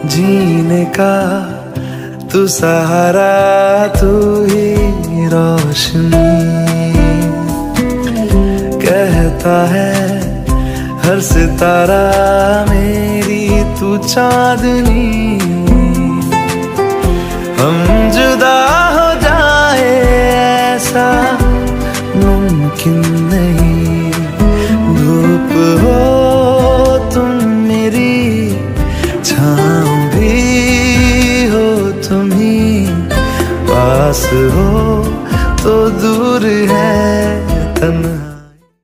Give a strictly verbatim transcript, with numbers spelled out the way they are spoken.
जीने का तू सहारा, तू ही रोशनी। कहता है हर सितारा मेरी तू चांदनी। हम जुदा हो जाए ऐसा मुमकिन नहीं। धूप हो तुम मेरी, छाँव भी हो तुम ही। पास हो तो दूर है तन्हाई।